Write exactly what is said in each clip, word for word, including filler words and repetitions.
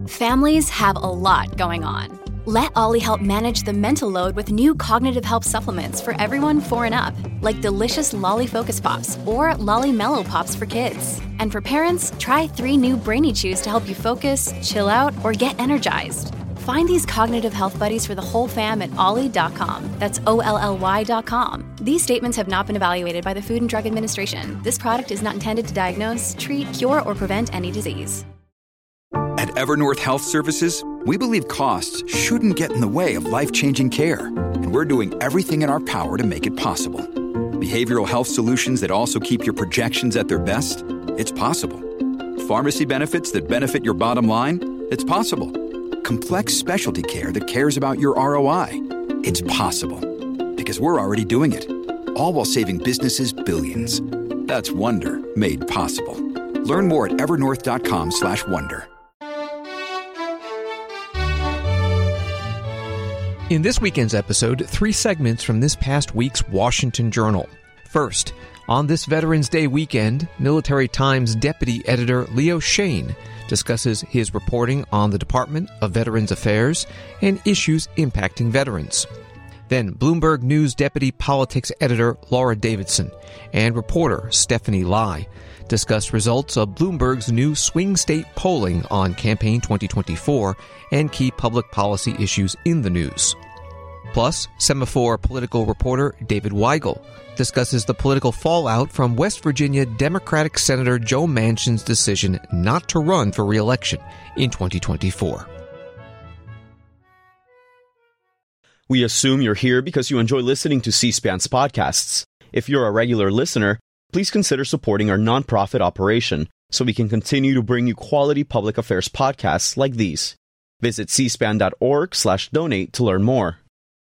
Families have a lot going on. Let Ollie help manage the mental load with new cognitive help supplements for everyone four and up, like delicious Lolly Focus Pops or Lolly Mellow Pops for kids. And for parents, try three new Brainy Chews to help you focus, chill out, or get energized. Find these cognitive health buddies for the whole fam at ollie dot com. That's O L L Y dot com. These statements have not been evaluated by the Food and Drug Administration. This product is not intended to diagnose, treat, cure, or prevent any disease. At Evernorth Health Services, we believe costs shouldn't get in the way of life-changing care, and we're doing everything in our power to make it possible. Behavioral health solutions that also keep your projections at their best? It's possible. Pharmacy benefits that benefit your bottom line? It's possible. Complex specialty care that cares about your R O I? It's possible. Because we're already doing it. All while saving businesses billions. That's Wonder made possible. Learn more at evernorth dot com slash wonder. In this weekend's episode, three segments from this past week's Washington Journal. First, on this Veterans Day weekend, Military Times Deputy Editor Leo Shane discusses his reporting on the Department of Veterans Affairs and issues impacting veterans. Then, Bloomberg News Deputy Politics Editor Laura Davidson and reporter Stephanie Lai discuss results of Bloomberg's new swing state polling on campaign twenty twenty-four and key public policy issues in the news. Plus, Semaphore political reporter David Weigel discusses the political fallout from West Virginia Democratic Senator Joe Manchin's decision not to run for re-election in twenty twenty-four. We assume you're here because you enjoy listening to C-SPAN's podcasts. If you're a regular listener, please consider supporting our nonprofit operation so we can continue to bring you quality public affairs podcasts like these. Visit c span dot org slash donate to learn more.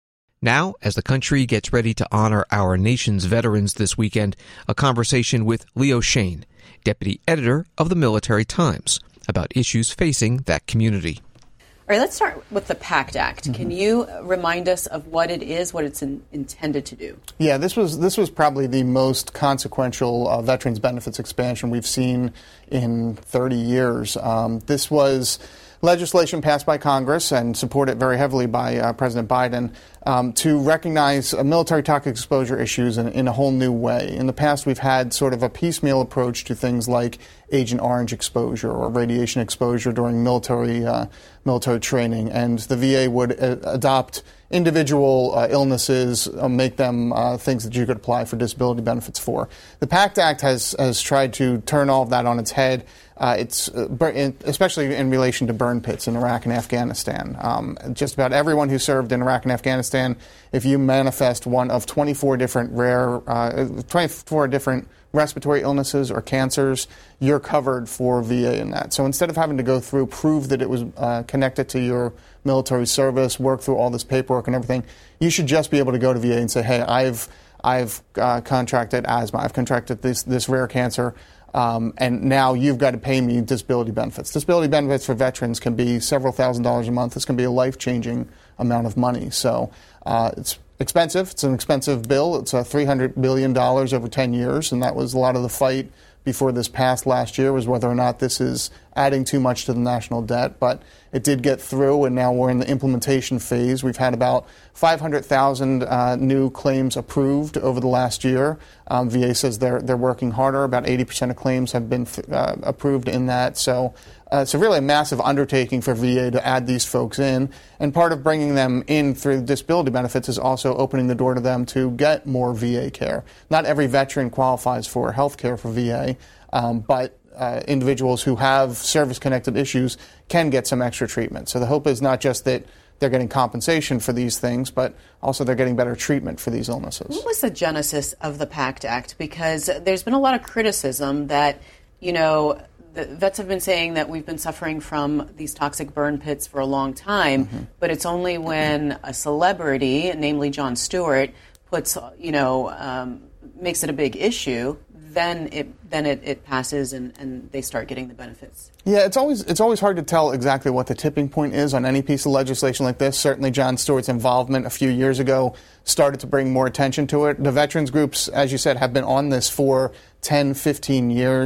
Now, as the country gets ready to honor our nation's veterans this weekend, a conversation with Leo Shane, Deputy Editor of the Military Times, about issues facing that community. All right, let's start with the PACT Act. Mm-hmm. Can you remind us of what it is, what it's in, intended to do? Yeah, this was this was probably the most consequential uh, veterans benefits expansion we've seen in thirty years. Um, this was legislation passed by Congress and supported very heavily by uh, President Biden um, to recognize uh, military toxic exposure issues in, in a whole new way. In the past, we've had sort of a piecemeal approach to things like Agent Orange exposure or radiation exposure during military uh, military training, and the V A would uh, adopt individual uh, illnesses, uh, make them uh, things that you could apply for disability benefits for. The PACT Act has, has tried to turn all of that on its head. Uh, it's uh, especially in relation to burn pits in Iraq and Afghanistan. Um, just about everyone who served in Iraq and Afghanistan, if you manifest one of twenty-four different rare, uh, twenty-four different respiratory illnesses or cancers, you're covered for V A in that. So instead of having to go through, prove that it was uh, connected to your military service, work through all this paperwork and everything, you should just be able to go to V A and say, hey, I've I've uh, contracted asthma, I've contracted this this rare cancer. Um, and now you've got to pay me disability benefits. Disability benefits for veterans can be several thousand dollars a month. This can be a life-changing amount of money. So uh, it's expensive. It's an expensive bill. It's uh, three hundred billion dollars over ten years, and that was a lot of the fight before this passed last year, was whether or not this is adding too much to the national debt. But it did get through, and now we're in the implementation phase. We've had about five hundred thousand uh, new claims approved over the last year. Um, V A says they're they're working harder. About eighty percent of claims have been uh, approved in that. So uh, it's a really a massive undertaking for V A to add these folks in. And part of bringing them in through disability benefits is also opening the door to them to get more V A care. Not every veteran qualifies for health care for V A, um, but uh, individuals who have service-connected issues can get some extra treatment. So the hope is not just that they're getting compensation for these things, but also they're getting better treatment for these illnesses. What was the genesis of the PACT Act? Because there's been a lot of criticism that, you know, the vets have been saying that we've been suffering from these toxic burn pits for a long time, mm-hmm. but it's only when a celebrity, namely Jon Stewart, puts, you know, um, makes it a big issue, then it then it, it passes and, and they start getting the benefits. Yeah, it's always it's always hard to tell exactly what the tipping point is on any piece of legislation like this. Certainly Jon Stewart's involvement a few years ago started to bring more attention to it. The veterans groups, as you said, have been on this for ten, fifteen years.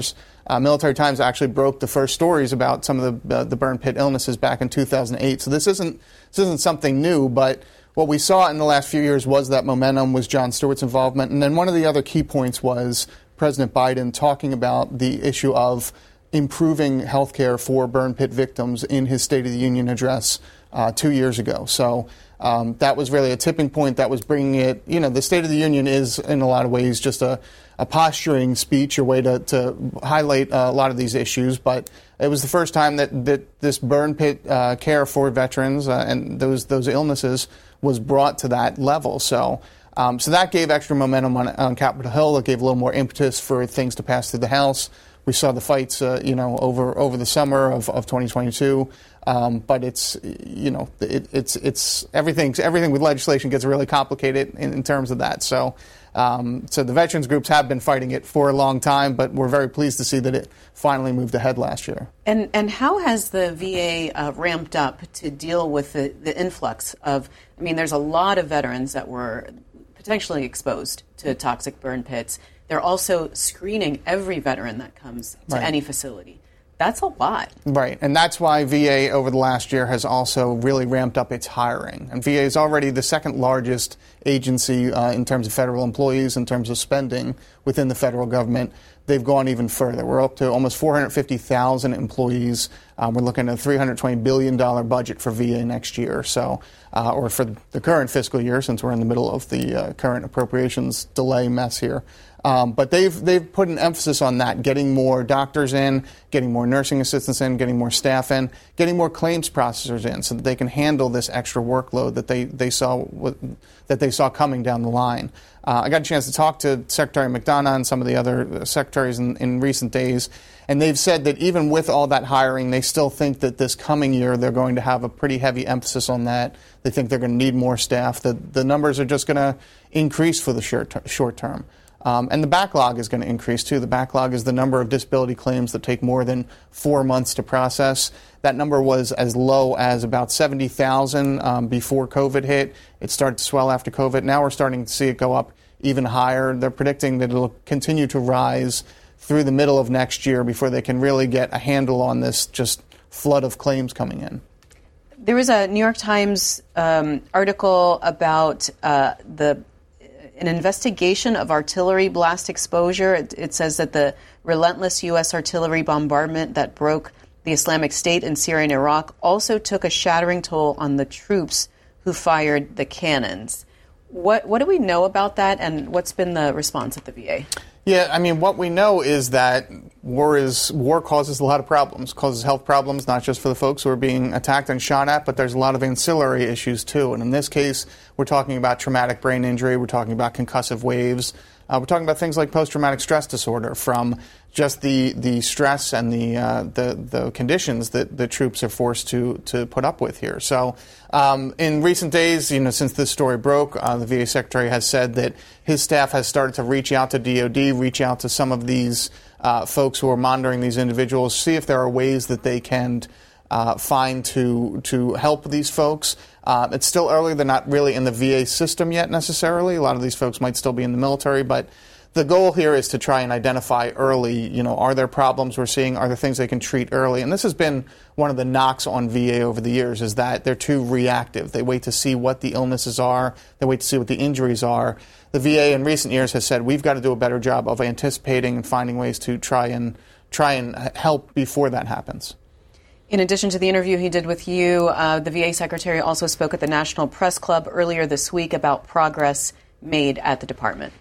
Uh, Military Times actually broke the first stories about some of the uh, the burn pit illnesses back in two thousand eight. So this isn't this isn't something new, but what we saw in the last few years was that momentum, was Jon Stewart's involvement. And then one of the other key points was President Biden talking about the issue of improving health care for burn pit victims in his State of the Union address uh, two years ago. So um, that was really a tipping point that was bringing it, you know, the State of the Union is in a lot of ways just a, a posturing speech, a way to, to highlight uh, a lot of these issues. But it was the first time that, that this burn pit uh, care for veterans uh, and those those illnesses was brought to that level. So um, so that gave extra momentum on, on Capitol Hill. It gave a little more impetus for things to pass through the House. We saw the fights, uh, you know, over over the summer of, of twenty twenty-two. Um, but it's, you know, it, it's it's everything. Everything with legislation gets really complicated in, in terms of that. So, um, so the veterans groups have been fighting it for a long time, but we're very pleased to see that it finally moved ahead last year. And and how has the V A uh, ramped up to deal with the, the influx of? I mean, there's a lot of veterans that were potentially exposed to toxic burn pits. They're also screening every veteran that comes to right. any facility. That's a lot. Right. And that's why V A over the last year has also really ramped up its hiring. And V A is already the second largest agency uh, in terms of federal employees, in terms of spending within the federal government. They've gone even further. We're up to almost four hundred fifty thousand employees. Um, we're looking at a three hundred twenty billion dollars budget for V A next year, so uh, or for the current fiscal year, since we're in the middle of the uh, current appropriations delay mess here. Um, but they've they've put an emphasis on that, getting more doctors in, getting more nursing assistants in, getting more staff in, getting more claims processors in, so that they can handle this extra workload that they they saw that they saw coming down the line. Uh, I got a chance to talk to Secretary McDonough and some of the other secretaries in, in recent days, and they've said that even with all that hiring, they still think that this coming year they're going to have a pretty heavy emphasis on that. They think they're going to need more staff. The, the numbers are just going to increase for the short, ter- short term. Um, and the backlog is going to increase, too. The backlog is the number of disability claims that take more than four months to process. That number was as low as about seventy thousand um, before COVID hit. It started to swell after COVID. Now we're starting to see it go up even higher. They're predicting that it'll continue to rise through the middle of next year before they can really get a handle on this just flood of claims coming in. There was a New York Times um, article about uh, the an investigation of artillery blast exposure. It, it says that the relentless U S artillery bombardment that broke the Islamic State in Syria and Iraq also took a shattering toll on the troops who fired the cannons. What what do we know about that, and what's been the response at the V A? Yeah, I mean, what we know is that war is war causes a lot of problems, causes health problems, not just for the folks who are being attacked and shot at, but there's a lot of ancillary issues, too. And in this case, we're talking about traumatic brain injury. We're talking about concussive waves. Uh, we're talking about things like post-traumatic stress disorder from just the, the stress and the, uh, the the conditions that the troops are forced to to put up with here. So um, in recent days, you know, since this story broke, uh, the V A Secretary has said that his staff has started to reach out to D O D, reach out to some of these uh, folks who are monitoring these individuals, see if there are ways that they can uh, find to to help these folks. Uh, it's still early. They're not really in the V A system yet necessarily. A lot of these folks might still be in the military, but the goal here is to try and identify early, you know, are there problems we're seeing? Are there things they can treat early? And this has been one of the knocks on V A over the years, is that they're too reactive. They wait to see what the illnesses are. They wait to see what the injuries are. The V A in recent years has said we've got to do a better job of anticipating and finding ways to try and try and help before that happens. In addition to the interview he did with you, uh, the V A Secretary also spoke at the National Press Club earlier this week about progress made at the department.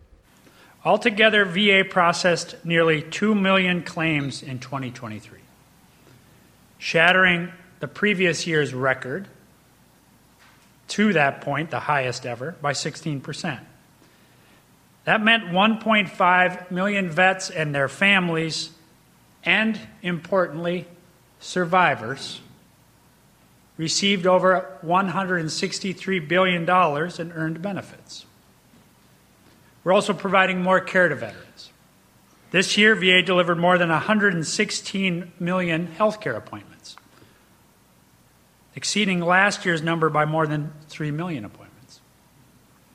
Altogether, V A processed nearly two million claims in twenty twenty-three, shattering the previous year's record, to that point, the highest ever, by sixteen percent. That meant one point five million vets and their families, and importantly, survivors, received over one hundred sixty-three billion dollars in earned benefits. We're also providing more care to veterans. This year, V A delivered more than one hundred sixteen million health care appointments, exceeding last year's number by more than three million appointments.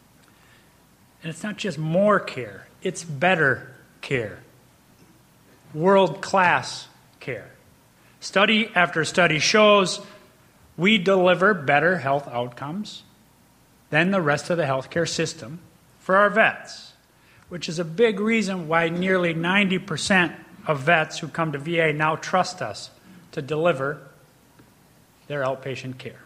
And it's not just more care, it's better care. world-class care. Study after study shows we deliver better health outcomes than the rest of the healthcare system for our vets, which is a big reason why nearly ninety percent of vets who come to V A now trust us to deliver their outpatient care.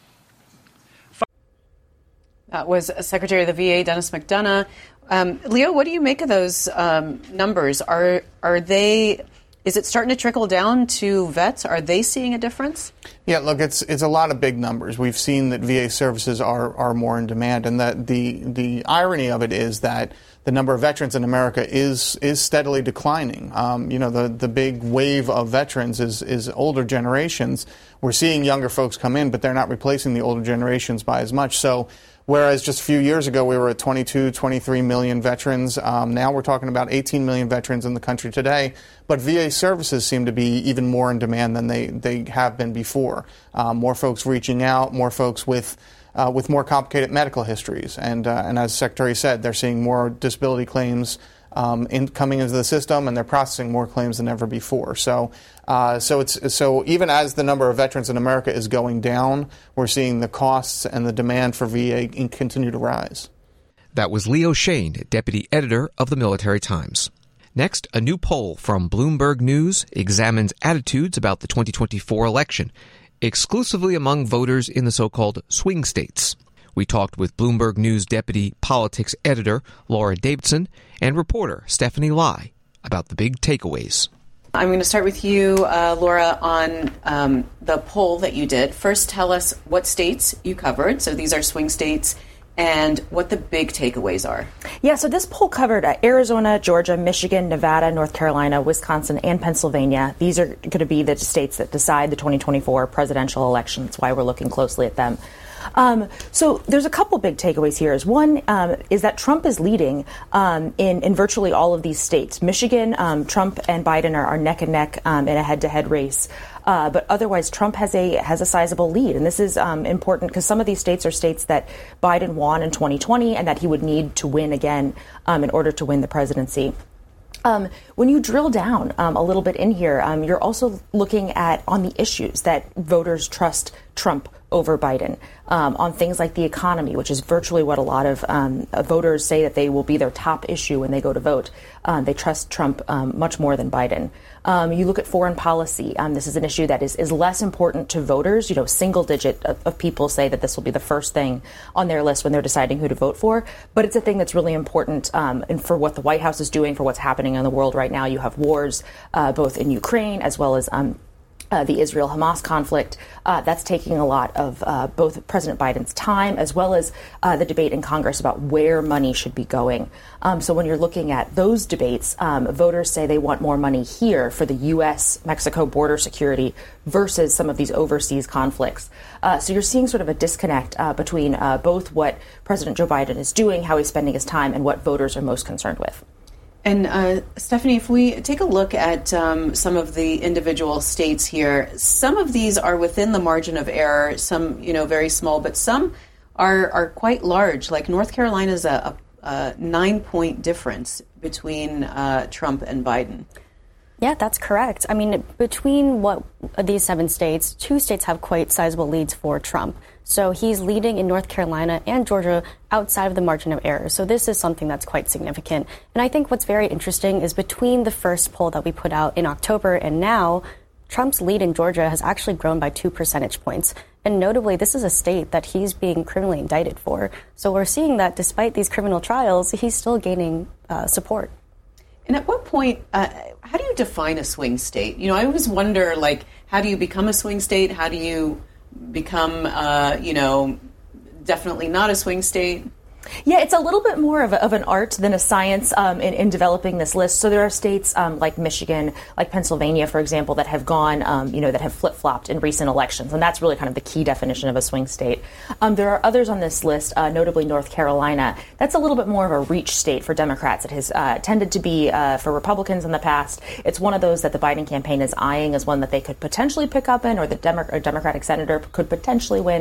That was Secretary of the V A, Dennis McDonough. Um, Leo, what do you make of those um, numbers? Are are they? Is it starting to trickle down to vets? Are they seeing a difference? Yeah, look, it's it's a lot of big numbers. We've seen that V A services are are more in demand, and that the the irony of it is that the number of veterans in America is is steadily declining. Um, you know, the the big wave of veterans is is older generations. We're seeing younger folks come in, but they're not replacing the older generations by as much. So, whereas just a few years ago we were at twenty-two, twenty-three million veterans, um, now we're talking about eighteen million veterans in the country today. But V A services seem to be even more in demand than they, they have been before. Um, more folks reaching out, more folks with uh, with more complicated medical histories. And, uh, and as the Secretary said, they're seeing more disability claims um, in, coming into the system, and they're processing more claims than ever before. So, uh, so it's so even as the number of veterans in America is going down, we're seeing the costs and the demand for V A continue to rise. That was Leo Shane, deputy editor of the Military Times. Next, a new poll from Bloomberg News examines attitudes about the twenty twenty-four election, exclusively among voters in the so-called swing states. We talked with Bloomberg News deputy politics editor Laura Davidson and reporter Stephanie Lai about the big takeaways. I'm going to start with you, uh, Laura, on um, the poll that you did. First, tell us what states you covered. So these are swing states, and what the big takeaways are. Yeah, so this poll covered uh, Arizona, Georgia, Michigan, Nevada, North Carolina, Wisconsin, and Pennsylvania. These are going to be the states that decide the twenty twenty-four presidential election. That's why we're looking closely at them. Um, so there's a couple big takeaways here. One um, is that Trump is leading um, in, in virtually all of these states. Michigan, um, Trump and Biden are, are neck and neck um, in a head-to-head race. Uh, but otherwise, Trump has a has a sizable lead. And this is um, important because some of these states are states that Biden won in twenty twenty and that he would need to win again um, in order to win the presidency. Um, when you drill down um, a little bit in here, um, you're also looking at on the issues that voters trust Trump over Biden, um, on things like the economy, which is virtually what a lot of um, voters say that they will be their top issue when they go to vote. Um, they trust Trump um, much more than Biden. Um, you look at foreign policy. Um, this is an issue that is, is less important to voters. You know, single digit of, of people say that this will be the first thing on their list when they're deciding who to vote for. But it's a thing that's really important um, and for what the White House is doing, for what's happening in the world right now. You have wars uh, both in Ukraine as well as um, Uh, the Israel-Hamas conflict. Uh, that's taking a lot of uh, both President Biden's time as well as uh, the debate in Congress about where money should be going. Um, so when you're looking at those debates, um, voters say they want more money here for the U S Mexico border security versus some of these overseas conflicts. Uh, so you're seeing sort of a disconnect uh, between uh, both what President Joe Biden is doing, how he's spending his time, and what voters are most concerned with. And uh, Stephanie, if we take a look at um, some of the individual states here, some of these are within the margin of error, some, you know, very small, but some are are quite large. Like North Carolina is a, a, a nine-point difference between uh, Trump and Biden. Yeah, that's correct. I mean, between what these seven states, two states have quite sizable leads for Trump. So he's leading in North Carolina and Georgia outside of the margin of error. So this is something that's quite significant. And I think what's very interesting is between the first poll that we put out in October and now, Trump's lead in Georgia has actually grown by two percentage points. And notably, this is a state that he's being criminally indicted for. So we're seeing that despite these criminal trials, he's still gaining uh, support. And at what point, uh, how do you define a swing state? You know, I always wonder, like, how do you become a swing state? How do you become, uh, you know, definitely not a swing state? Yeah, it's a little bit more of, a, of an art than a science um, in, in developing this list. So there are states um, like Michigan, like Pennsylvania, for example, that have gone, um, you know, that have flip-flopped in recent elections. And that's really kind of the key definition of a swing state. Um, there are others on this list, uh, notably North Carolina. That's a little bit more of a reach state for Democrats. It has uh, tended to be uh, for Republicans in the past. It's one of those that the Biden campaign is eyeing as one that they could potentially pick up in, or the Demo- or Democratic senator could potentially win.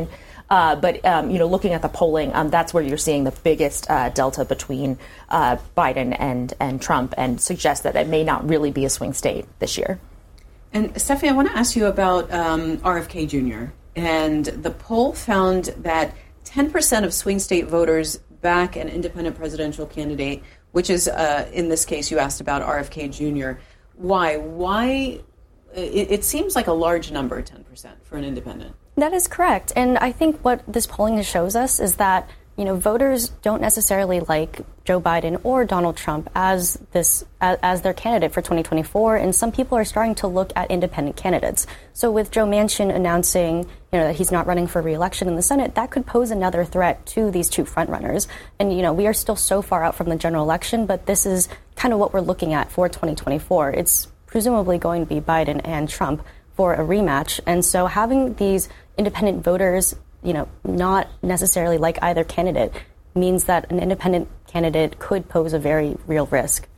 Uh, but, um, you know, looking at the polling, um, that's where you're seeing the biggest uh, delta between uh, Biden and, and Trump, and suggests that it may not really be a swing state this year. And Stephanie, I want to ask you about um, R F K Junior And the poll found that ten percent of swing state voters back an independent presidential candidate, which is, uh, in this case, you asked about R F K Junior Why? Why? It, it seems like a large number, ten percent, for an independent. That is correct. And I think what this polling shows us is that, you know, voters don't necessarily like Joe Biden or Donald Trump as this as, as their candidate for twenty twenty-four, and some people are starting to look at independent candidates. So with Joe Manchin announcing, you know, that he's not running for re-election in the Senate, that could pose another threat to these two frontrunners. And, you know, we are still so far out from the general election, but this is kind of what we're looking at for twenty twenty-four. It's presumably going to be Biden and Trump for a rematch. And so having these independent voters, you know, not necessarily like either candidate, means that an independent candidate could pose a very real risk.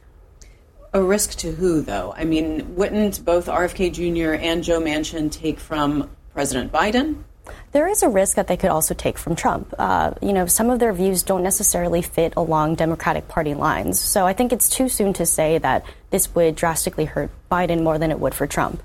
A risk to who, though? I mean, wouldn't both R F K Junior and Joe Manchin take from President Biden? There is a risk that they could also take from Trump. Uh, you know, some of their views don't necessarily fit along Democratic Party lines. So I think it's too soon to say that this would drastically hurt Biden more than it would for Trump.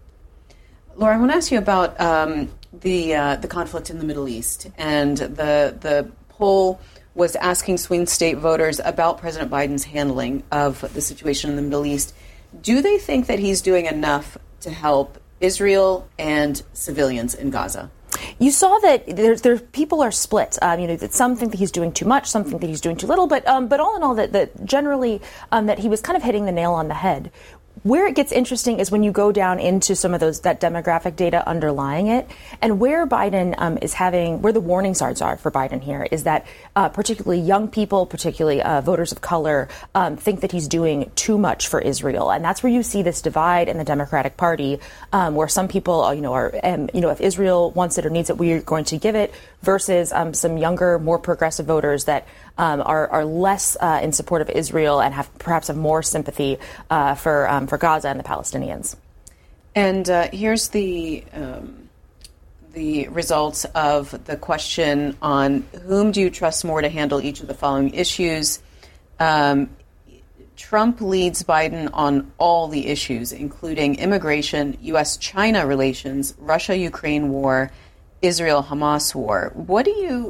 Laura, I want to ask you about um, the uh, the conflict in the Middle East. And the the poll was asking swing state voters about President Biden's handling of the situation in the Middle East. Do they think that he's doing enough to help Israel and civilians in Gaza? You saw that there's there people are split. Um, you know, that some think that he's doing too much, some think that he's doing too little. But um, but all in all, that that generally um, that he was kind of hitting the nail on the head. Where it gets interesting is when you go down into some of those that demographic data underlying it, and where Biden um, is having where the warning signs are for Biden here is that uh, particularly young people, particularly uh, voters of color, um, think that he's doing too much for Israel, and that's where you see this divide in the Democratic Party, um, where some people, you know, are um, you know, if Israel wants it or needs it, we're going to give it, versus um, some younger, more progressive voters that um, are, are less uh, in support of Israel and have perhaps have more sympathy uh, for um, for Gaza and the Palestinians. And uh, here's the um, the results of the question on whom do you trust more to handle each of the following issues. Um, Trump leads Biden on all the issues, including immigration, U S China relations, Russia-Ukraine war, Israel-Hamas war. What do you,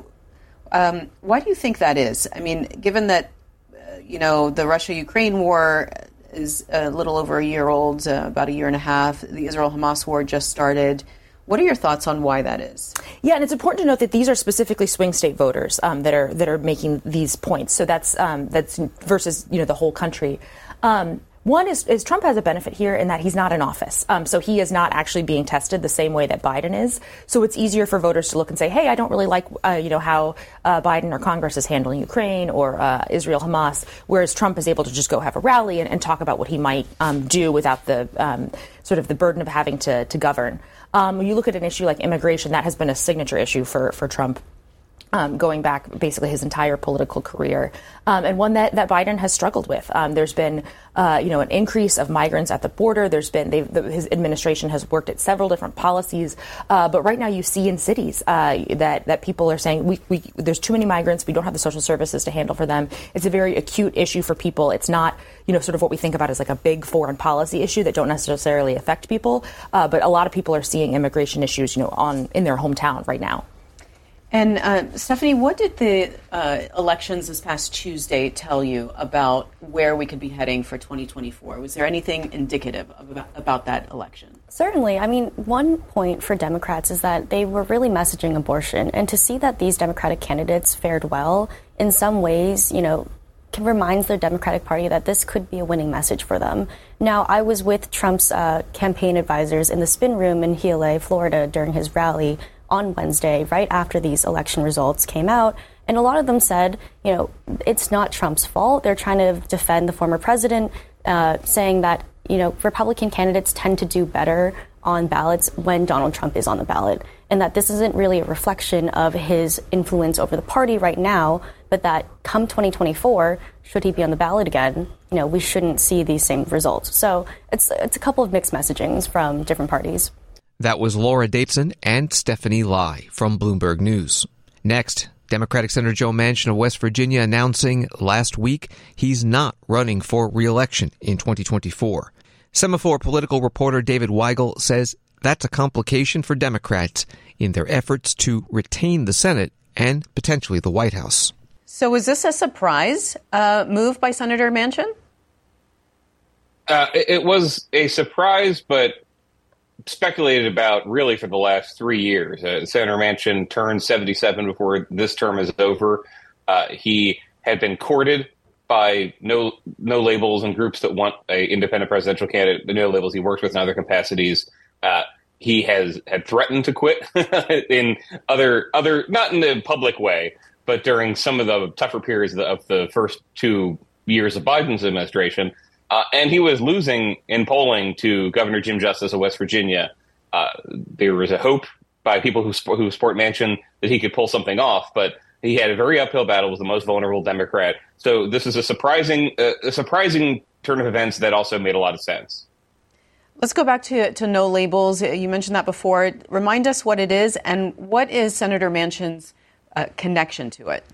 um, why do you think that is? I mean, given that, uh, you know, the Russia-Ukraine war is a little over a year old, uh, about a year and a half. The Israel-Hamas war just started. What are your thoughts on why that is? Yeah, and it's important to note that these are specifically swing state voters um, that are that are making these points. So that's um, that's versus you know the whole country. Um, One is, is Trump has a benefit here in that he's not in office. Um, so he is not actually being tested the same way that Biden is. So it's easier for voters to look and say, hey, I don't really like, uh, you know, how uh, Biden or Congress is handling Ukraine or uh, Israel, Hamas, whereas Trump is able to just go have a rally and, and talk about what he might um, do without the um, sort of the burden of having to, to govern. Um, when you look at an issue like immigration, that has been a signature issue for, for Trump. Um, going back basically his entire political career, um, and one that, that Biden has struggled with. Um, there's been, uh, you know, an increase of migrants at the border. There's been the, his administration has worked at several different policies, uh, but right now you see in cities uh, that that people are saying we, we there's too many migrants. We don't have the social services to handle for them. It's a very acute issue for people. It's not, you know, sort of what we think about as like a big foreign policy issue that don't necessarily affect people, uh, but a lot of people are seeing immigration issues, you know, on in their hometown right now. And uh, Stephanie, what did the uh, elections this past Tuesday tell you about where we could be heading for twenty twenty-four? Was there anything indicative of about, about that election? Certainly. I mean, one point for Democrats is that they were really messaging abortion. And to see that these Democratic candidates fared well, in some ways, you know, reminds the Democratic Party that this could be a winning message for them. Now, I was with Trump's uh, campaign advisors in the spin room in Hialeah, Florida, during his rally on Wednesday, right after these election results came out. And a lot of them said, you know, it's not Trump's fault. They're trying to defend the former president, uh, saying that, you know, Republican candidates tend to do better on ballots when Donald Trump is on the ballot, and that this isn't really a reflection of his influence over the party right now, but that come twenty twenty-four, should he be on the ballot again, you know, we shouldn't see these same results. So it's it's a couple of mixed messagings from different parties. That was Laura Davidson and Stephanie Lai from Bloomberg News. Next, Democratic Senator Joe Manchin of West Virginia announcing last week he's not running for re-election in twenty twenty-four. Semaphore political reporter David Weigel says that's a complication for Democrats in their efforts to retain the Senate and potentially the White House. So is this a surprise uh, move by Senator Manchin? Uh, it, it was a surprise, but speculated about really for the last three years. Uh, Senator Manchin turned seventy-seven before this term is over. Uh, he had been courted by no no labels and groups that want an independent presidential candidate, the no labels he works with in other capacities. Uh, he has had threatened to quit in other other not in the public way, but during some of the tougher periods of the, of the first two years of Biden's administration. Uh, and he was losing in polling to Governor Jim Justice of West Virginia. Uh, there was a hope by people who, sp- who support Manchin that he could pull something off, but he had a very uphill battle with the most vulnerable Democrat. So this is a surprising, uh, a surprising turn of events that also made a lot of sense. Let's go back to, to no labels. You mentioned that before. Remind us what it is and what is Senator Manchin's uh, connection to it?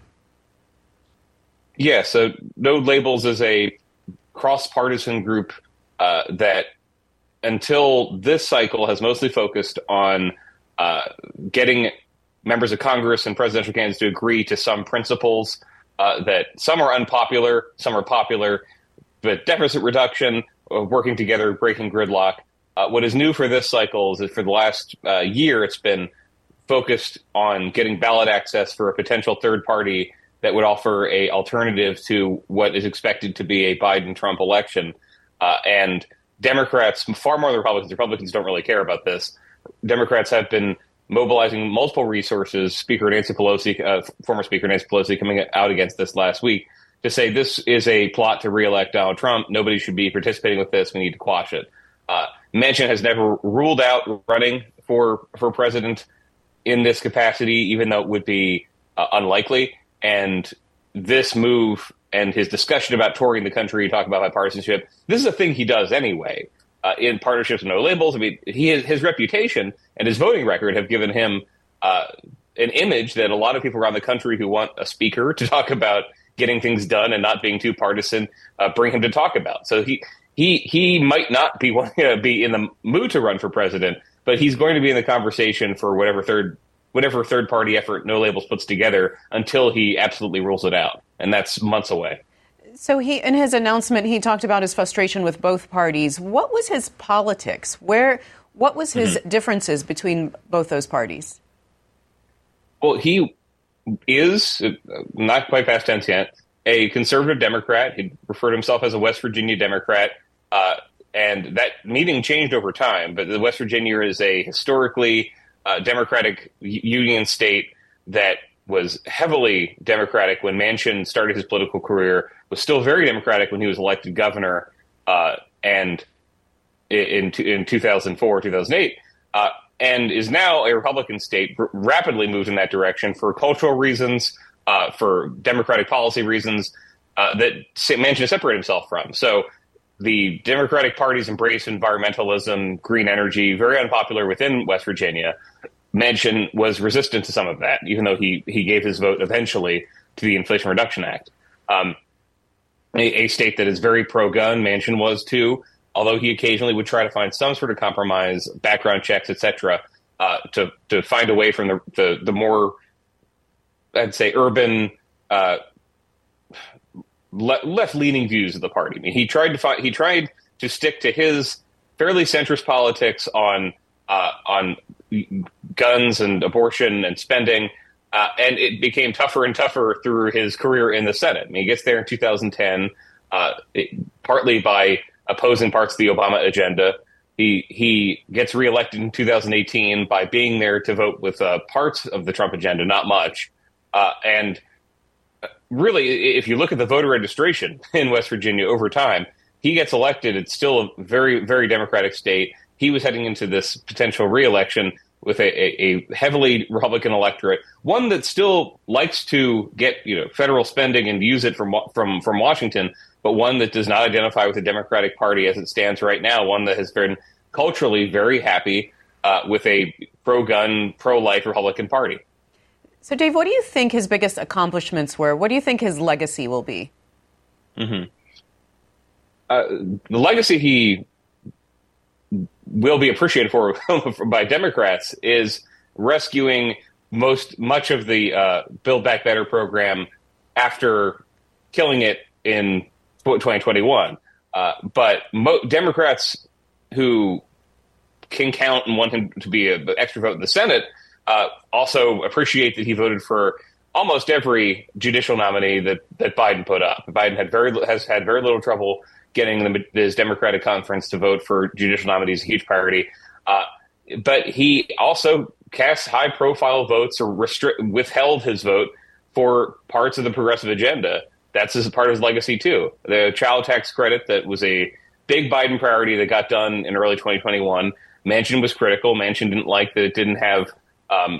Yeah, so no labels is a cross-partisan group uh, that until this cycle has mostly focused on uh, getting members of Congress and presidential candidates to agree to some principles uh, that some are unpopular, some are popular, but deficit reduction, uh, working together, breaking gridlock. Uh, what is new for this cycle is that for the last uh, year, it's been focused on getting ballot access for a potential third party that would offer a alternative to what is expected to be a Biden-Trump election. Uh, and Democrats, far more than Republicans, Republicans don't really care about this. Democrats have been mobilizing multiple resources, Speaker Nancy Pelosi, uh, former Speaker Nancy Pelosi coming out against this last week, to say this is a plot to reelect Donald Trump. Nobody should be participating with this. We need to quash it. Uh, Manchin has never ruled out running for, for president in this capacity, even though it would be uh, unlikely. And this move and his discussion about touring the country, talking about bipartisanship, this is a thing he does anyway. Uh, in partnerships and no labels, I mean, he his reputation and his voting record have given him uh, an image that a lot of people around the country who want a speaker to talk about getting things done and not being too partisan uh, bring him to talk about. So he he he might not be uh, be in the mood to run for president, but he's going to be in the conversation for whatever third. whatever third-party effort No Labels puts together until he absolutely rules it out. And that's months away. So he, in his announcement, he talked about his frustration with both parties. What was his politics? Where, what was his mm-hmm. differences between both those parties? Well, he is, not quite past tense yet, a conservative Democrat. He referred to himself as a West Virginia Democrat. Uh, and that meaning changed over time. But the West Virginia is a historically Uh, Democratic Union state that was heavily Democratic when Manchin started his political career, was still very Democratic when he was elected governor, uh, and in in two thousand four, two thousand eight, uh, and is now a Republican state, r- rapidly moved in that direction for cultural reasons, uh, for Democratic policy reasons uh, that Manchin separated himself from. So the Democratic Party's embrace environmentalism, green energy, very unpopular within West Virginia. Manchin was resistant to some of that, even though he, he gave his vote eventually to the Inflation Reduction Act. Um, a, a state that is very pro-gun, Manchin was too, although he occasionally would try to find some sort of compromise, background checks, et cetera, uh, to, to find a way from the, the, the more, I'd say, urban, uh, le- left-leaning views of the party. I mean, he tried to find, he tried to stick to his fairly centrist politics on uh, on guns and abortion and spending, uh, and it became tougher and tougher through his career in the Senate. I mean, he gets there in two thousand ten, uh, it, partly by opposing parts of the Obama agenda. He he gets reelected in two thousand eighteen by being there to vote with uh, parts of the Trump agenda, not much. Uh, and really, if you look at the voter registration in West Virginia over time, he gets elected. It's still a very, very Democratic state. He was heading into this potential reelection with a, a, a heavily Republican electorate, one that still likes to get, you know, federal spending and use it from from from Washington, but one that does not identify with the Democratic Party as it stands right now, one that has been culturally very happy uh, with a pro-gun, pro-life Republican Party. So, Dave, what do you think his biggest accomplishments were? What do you think his legacy will be? Mm-hmm. Uh, the legacy he will be appreciated for by Democrats is rescuing most much of the uh, Build Back Better program after killing it in twenty twenty-one. Uh, but mo- Democrats who can count and want him to be an extra vote in the Senate uh, also appreciate that he voted for almost every judicial nominee that, that Biden put up. Biden had very has had very little trouble getting the, his Democratic conference to vote for judicial nominees, a huge priority. Uh, but he also cast high-profile votes or restrict, withheld his vote for parts of the progressive agenda. That's his, part of his legacy, too. The child tax credit that was a big Biden priority that got done in early twenty twenty-one. Manchin was critical. Manchin didn't like that it didn't have um,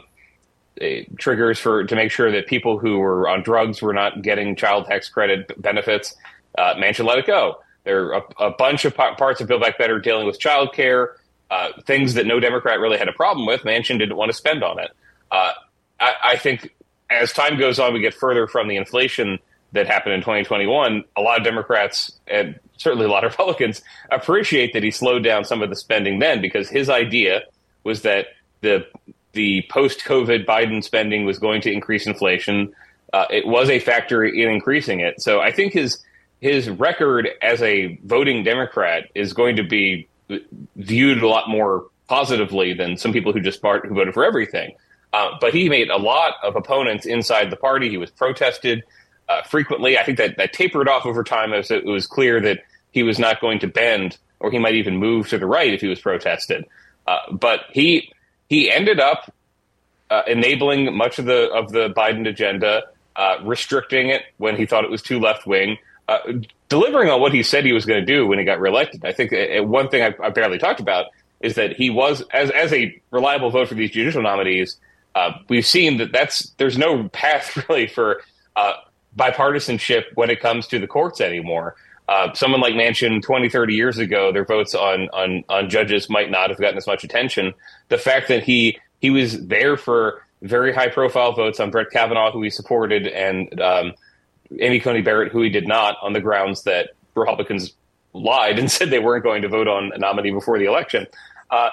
a, triggers for to make sure that people who were on drugs were not getting child tax credit benefits. Uh, Manchin let it go. There are a, a bunch of p- parts of Build Back Better dealing with child care, uh, things that no Democrat really had a problem with. Manchin didn't want to spend on it. Uh, I, I think as time goes on, we get further from the inflation that happened in twenty twenty-one. A lot of Democrats and certainly a lot of Republicans appreciate that he slowed down some of the spending then, because his idea was that the the post-COVID Biden spending was going to increase inflation. Uh, it was a factor in increasing it. So I think his his record as a voting Democrat is going to be viewed a lot more positively than some people who just part, who voted for everything. Uh, but he made a lot of opponents inside the party. He was protested uh, frequently. I think that, that tapered off over time as it was clear that he was not going to bend, or he might even move to the right if he was protested. Uh, but he he ended up uh, enabling much of the of the Biden agenda, uh, restricting it when he thought it was too left wing, uh, delivering on what he said he was going to do when he got reelected. I think uh, one thing I, I barely talked about is that he was, as as a reliable vote for these judicial nominees. Uh, we've seen that that's there's no path really for uh, bipartisanship when it comes to the courts anymore. Uh, someone like Manchin twenty, thirty years ago, their votes on, on, on judges might not have gotten as much attention. The fact that he he was there for very high profile votes on Brett Kavanaugh, who he supported, and um, Amy Coney Barrett, who he did not, on the grounds that Republicans lied and said they weren't going to vote on a nominee before the election. Uh,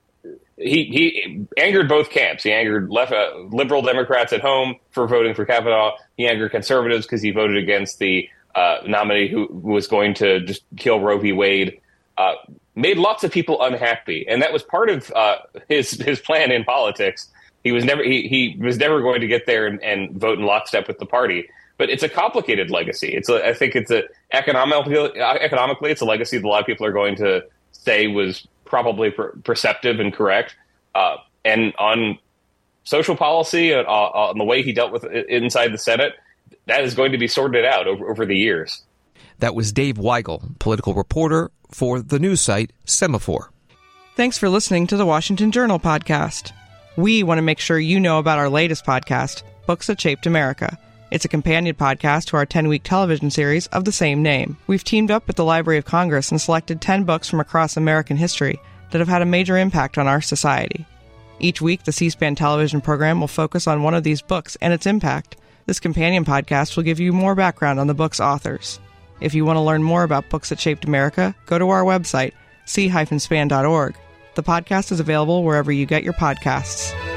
He he angered both camps. He angered left uh, liberal Democrats at home for voting for Kavanaugh. He angered conservatives because he voted against the uh, nominee who was going to just kill Roe v. Wade. Uh, made lots of people unhappy, and that was part of uh, his his plan in politics. He was never he, he was never going to get there and, and vote in lockstep with the party. But it's a complicated legacy. It's a, I think it's a economically economically it's a legacy that a lot of people are going to say was probably per- perceptive and correct. Uh, and on social policy, uh, on the way he dealt with it inside the Senate, that is going to be sorted out over, over the years. That was Dave Weigel, political reporter for the news site Semaphore. Thanks for listening to the Washington Journal podcast. We want to make sure you know about our latest podcast, Books That Shaped America. It's a companion podcast to our ten-week television series of the same name. We've teamed up with the Library of Congress and selected ten books from across American history that have had a major impact on our society. Each week, the C-SPAN television program will focus on one of these books and its impact. This companion podcast will give you more background on the book's authors. If you want to learn more about Books That Shaped America, go to our website, c dash span dot org. The podcast is available wherever you get your podcasts.